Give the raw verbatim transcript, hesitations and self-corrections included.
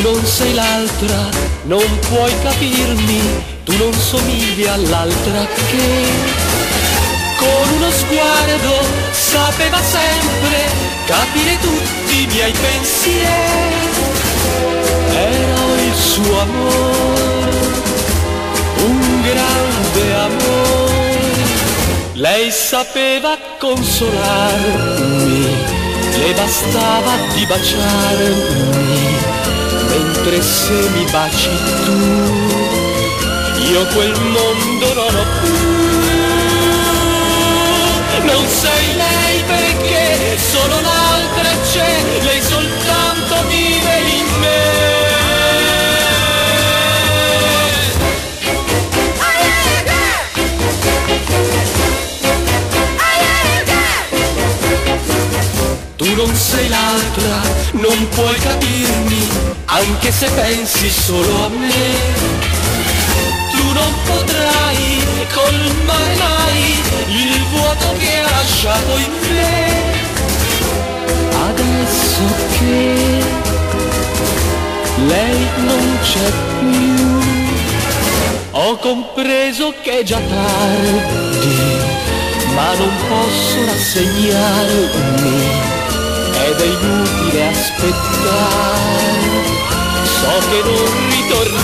non sei l'altra, non puoi capirmi, tu non somigli all'altra che con uno sguardo sapeva sempre capire tutti i miei pensieri. Era il suo amore, un grande amore. Lei sapeva consolarmi, le bastava di baciarmi, mentre se mi baci tu, io quel mondo non ho più. Non sei lei perché solo un'altra c'è, lei soltanto vive in me. Tu non sei l'altra, non puoi capirmi, anche se pensi solo a me. Tu non potrai colmare mai il vuoto che ha lasciato in me. Adesso che lei non c'è più, ho compreso che è già tardi, ma non posso rassegnarmi ed è inutile aspettare, so che non ritornerà.